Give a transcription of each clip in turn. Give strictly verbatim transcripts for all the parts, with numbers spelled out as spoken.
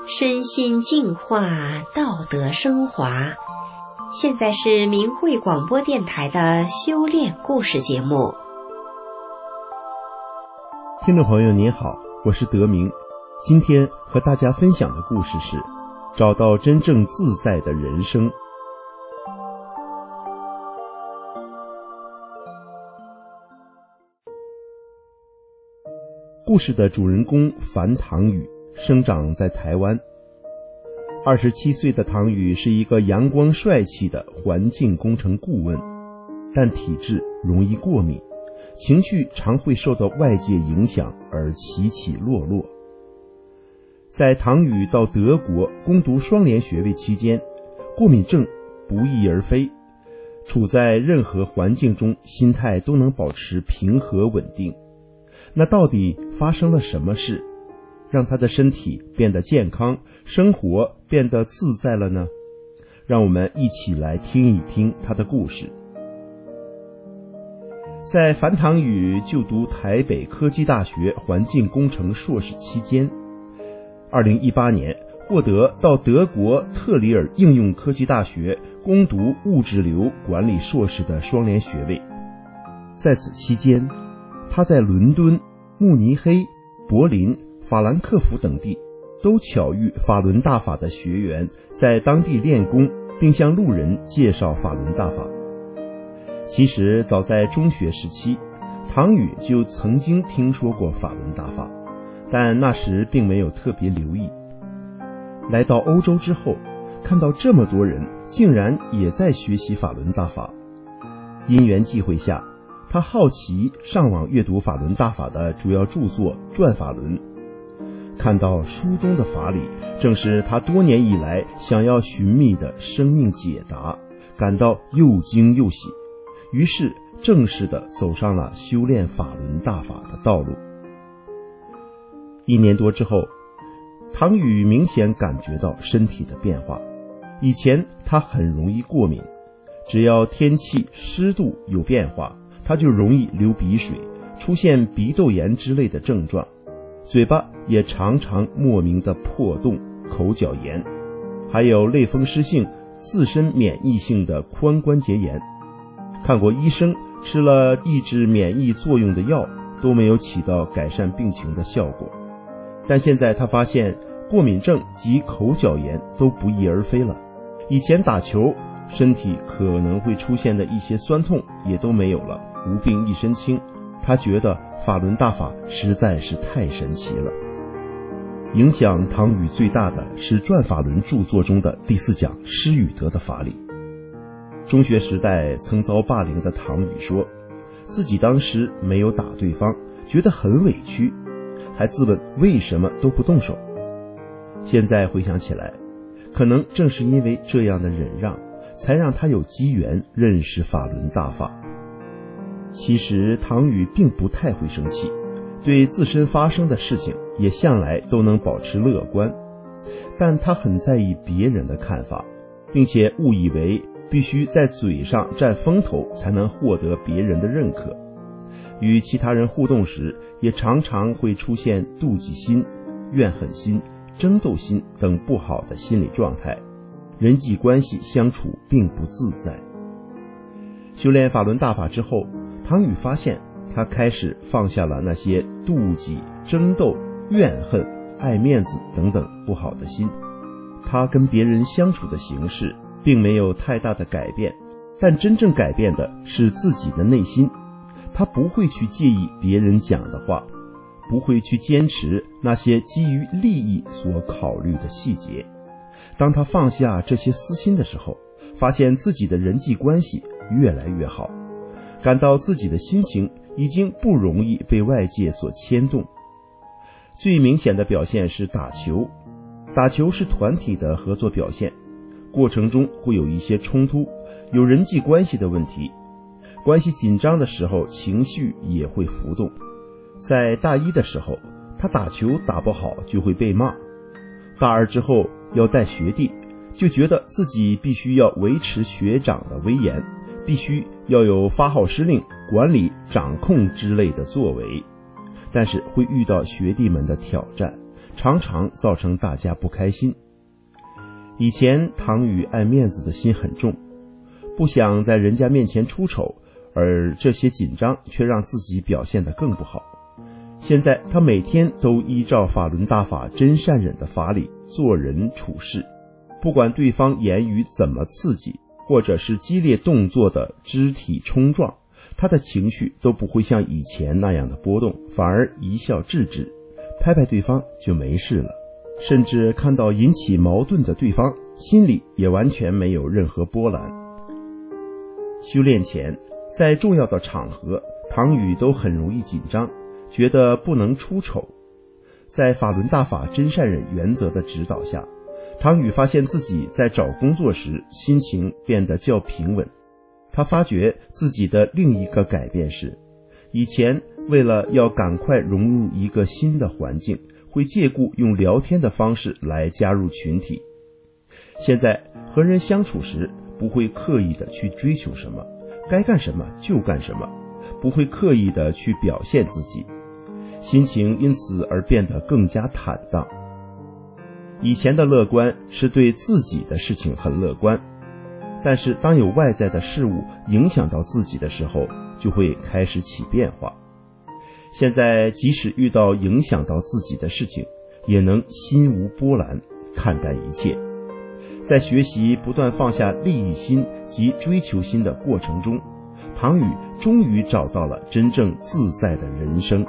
身心净化，道德升华。现在是明慧广播电台的修炼故事节目。 听众朋友您好，我是德明。今天和大家分享的故事是找到真正自在的人生。故事的主人公樊唐宇生长在台湾。二十七岁的唐宇是一个阳光帅气的环境工程顾问，但体质容易过敏，情绪常会受到外界影响而起起落落。在唐宇到德国攻读双联学位期间，过敏症不翼而飞，处在任何环境中心态都能保持平和稳定。那到底发生了什么事，让他的身体变得健康，生活变得自在了呢？让我们一起来听一听他的故事。在樊唐宇就读台北科技大学环境工程硕士期间，二零一八年获得到德国特里尔应用科技大学攻读物质流管理硕士的双联学位。在此期间，他在伦敦、慕尼黑、柏林、法兰克福等地都巧遇法轮大法的学员，在当地练功，并向路人介绍法轮大法。其实早在中学时期，唐宇就曾经听说过法轮大法，但那时并没有特别留意。来到欧洲之后，看到这么多人竟然也在学习法轮大法，因缘际会下，他好奇上网阅读法轮大法的主要著作《转法轮》，看到书中的法理正是他多年以来想要寻觅的生命解答，感到又惊又喜，于是正式地走上了修炼法轮大法的道路。一年多之后，唐宇明显感觉到身体的变化。以前他很容易过敏，只要天气湿度有变化，他就容易流鼻水，出现鼻窦炎之类的症状，嘴巴也常常莫名的破洞、口角炎，还有类风湿性自身免疫性的髋关节炎。看过医生，吃了抑制免疫作用的药，都没有起到改善病情的效果。但现在他发现过敏症及口角炎都不翼而飞了，以前打球身体可能会出现的一些酸痛也都没有了，无病一身轻。他觉得法轮大法实在是太神奇了。影响唐宇最大的是《转法轮》著作中的第四讲施与得的法理。中学时代曾遭霸凌的唐宇说，自己当时没有打对方，觉得很委屈，还自问为什么都不动手。现在回想起来，可能正是因为这样的忍让，才让他有机缘认识法轮大法。其实唐宇并不太会生气，对自身发生的事情也向来都能保持乐观，但他很在意别人的看法，并且误以为必须在嘴上占风头才能获得别人的认可。与其他人互动时，也常常会出现妒忌心、怨恨心、争斗心等不好的心理状态，人际关系相处并不自在。修炼法轮大法之后，唐宇发现他开始放下了那些妒忌、争斗、怨恨、爱面子等等不好的心。他跟别人相处的形式并没有太大的改变，但真正改变的是自己的内心。他不会去介意别人讲的话，不会去坚持那些基于利益所考虑的细节。当他放下这些私心的时候，发现自己的人际关系越来越好，感到自己的心情已经不容易被外界所牵动。最明显的表现是打球。打球是团体的合作表现，过程中会有一些冲突，有人际关系的问题，关系紧张的时候情绪也会浮动。在大一的时候，他打球打不好就会被骂，大二之后要带学弟，就觉得自己必须要维持学长的威严，必须要有发号施令、管理、掌控之类的作为，但是会遇到学弟们的挑战， 常常造成大家不开心。以前唐宇爱面子的心很重，不想在人家面前出丑，而这些紧张却让自己表现得更不好。现在他每天都依照法轮大法真善忍的法理做人处事，不管对方言语怎么刺激，或者是激烈动作的肢体冲撞，他的情绪都不会像以前那样的波动，反而一笑置之，拍拍对方就没事了。甚至看到引起矛盾的对方，心里也完全没有任何波澜。修炼前，在重要的场合，唐宇都很容易紧张，觉得不能出丑。在法轮大法真善忍原则的指导下，唐宇发现自己在找工作时心情变得较平稳。他发觉自己的另一个改变是，以前为了要赶快融入一个新的环境，会借故用聊天的方式来加入群体。现在和人相处时，不会刻意的去追求什么，该干什么就干什么，不会刻意的去表现自己，心情因此而变得更加坦荡。以前的乐观是对自己的事情很乐观，但是当有外在的事物影响到自己的时候，就会开始起变化。现在即使遇到影响到自己的事情，也能心无波澜，看淡一切。在学习不断放下利益心及追求心的过程中，唐宇终于找到了真正自在的人生。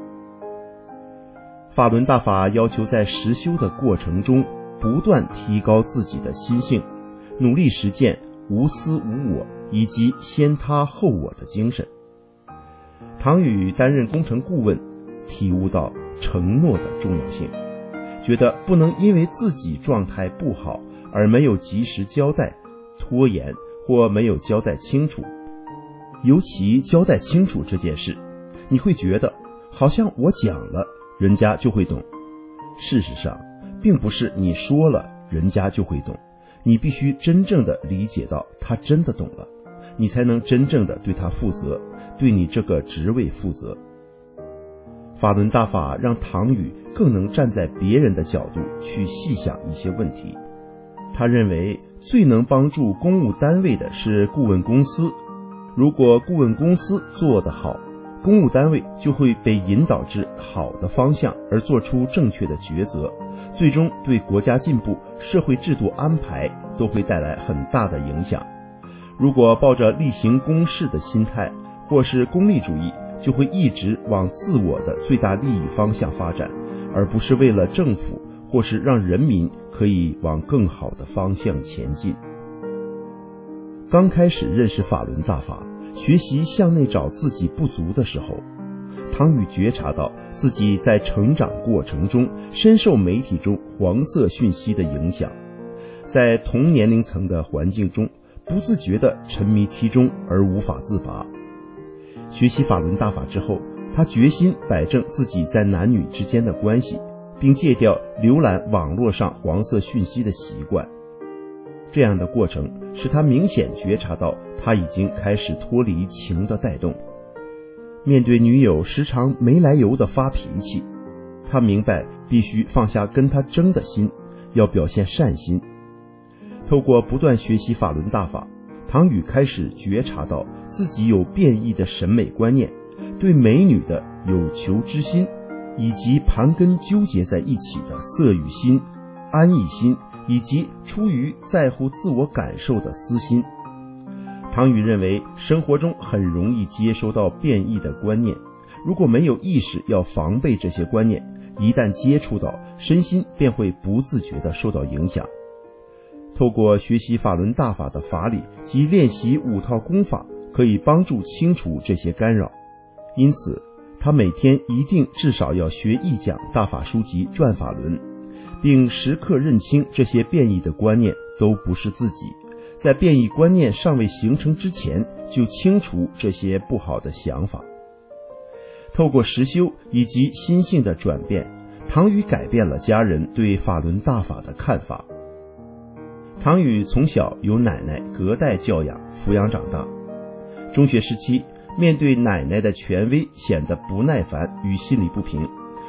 法轮大法要求在实修的过程中不断提高自己的心性，努力实践无私无我以及先他后我的精神。唐宇担任工程顾问，体悟到承诺的重要性，觉得不能因为自己状态不好而没有及时交代、拖延或没有交代清楚。尤其交代清楚这件事，你会觉得好像我讲了人家就会懂，事实上并不是你说了人家就会懂，你必须真正的理解到他真的懂了，你才能真正的对他负责，对你这个职位负责。法轮大法让唐宇更能站在别人的角度去细想一些问题。他认为最能帮助公务单位的是顾问公司，如果顾问公司做得好，公务单位就会被引导至好的方向而做出正确的抉择，最终对国家进步、社会制度安排都会带来很大的影响。如果抱着例行公事的心态或是功利主义，就会一直往自我的最大利益方向发展，而不是为了政府或是让人民可以往更好的方向前进。刚开始认识法轮大法，学习向内找自己不足的时候，唐宇觉察到自己在成长过程中深受媒体中黄色讯息的影响，在同年龄层的环境中不自觉地沉迷其中而无法自拔。学习法轮大法之后，他决心摆正自己在男女之间的关系，并戒掉浏览网络上黄色讯息的习惯。这样的过程使他明显觉察到他已经开始脱离情的带动。面对女友时常没来由的发脾气，他明白必须放下跟他争的心，要表现善心。透过不断学习法轮大法，唐宇开始觉察到自己有变异的审美观念，对美女的有求之心，以及盘根纠结在一起的色欲心、安逸心，以及出于在乎自我感受的私心。唐宇认为生活中很容易接收到变异的观念，如果没有意识要防备这些观念，一旦接触到，身心便会不自觉地受到影响。透过学习法轮大法的法理及练习五套功法，可以帮助清除这些干扰。因此他每天一定至少要学一讲大法书籍转法轮，并时刻认清这些变异的观念都不是自己，在变异观念尚未形成之前就清除这些不好的想法。透过实修以及心性的转变，唐宇改变了家人对法轮大法的看法。唐宇从小由奶奶隔代教养抚养长大，中学时期面对奶奶的权威显得不耐烦与心理不平，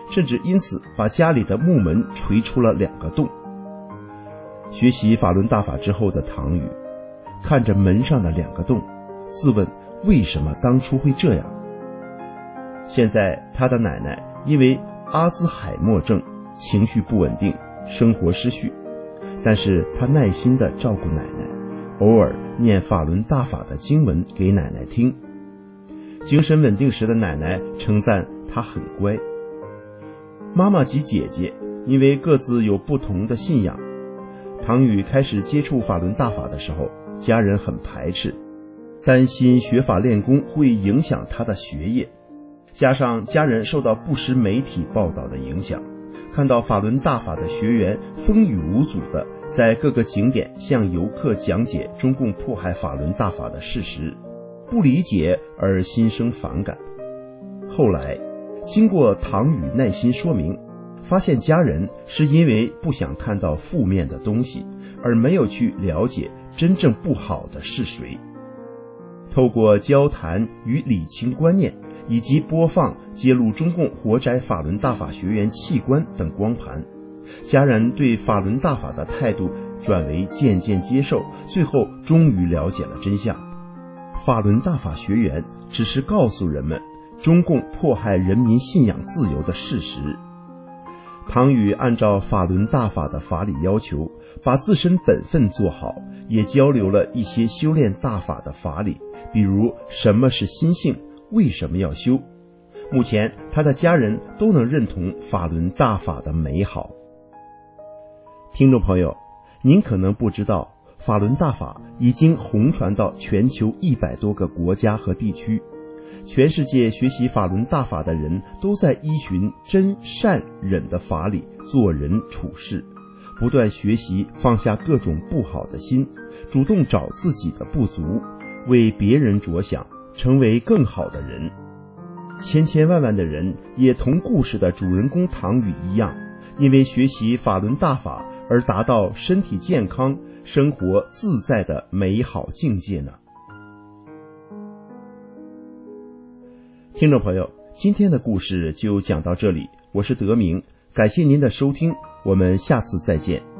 甚至因此把家里的木门锤出了两个洞。学习法轮大法之后的唐宇看着门上的两个洞，自问为什么当初会这样。现在他的奶奶因为阿兹海默症情绪不稳定，生活失序，但是他耐心地照顾奶奶，偶尔念法轮大法的经文给奶奶听。精神稳定时的奶奶称赞他很乖。妈妈及姐姐因为各自有不同的信仰，唐宇开始接触法轮大法的时候，家人很排斥，担心学法练功会影响他的学业，加上家人受到不实媒体报道的影响，看到法轮大法的学员风雨无阻地在各个景点向游客讲解中共迫害法轮大法的事实，不理解而心生反感。后来经过唐宇耐心说明，发现家人是因为不想看到负面的东西，而没有去了解真正不好的是谁。透过交谈与理清观念，以及播放揭露中共活摘法轮大法学员器官等光盘，家人对法轮大法的态度转为渐渐接受，最后终于了解了真相。法轮大法学员只是告诉人们中共迫害人民信仰自由的事实。唐宇按照法轮大法的法理要求，把自身本分做好，也交流了一些修炼大法的法理，比如什么是心性，为什么要修。目前他的家人都能认同法轮大法的美好。听众朋友，您可能不知道，法轮大法已经红传到全球一百多个国家和地区，全世界学习法轮大法的人都在依循真善忍的法理做人处事，不断学习放下各种不好的心，主动找自己的不足，为别人着想，成为更好的人。千千万万的人也同故事的主人公唐宇一样，因为学习法轮大法而达到身体健康、生活自在的美好境界呢。听众朋友，今天的故事就讲到这里，我是德明，感谢您的收听，我们下次再见。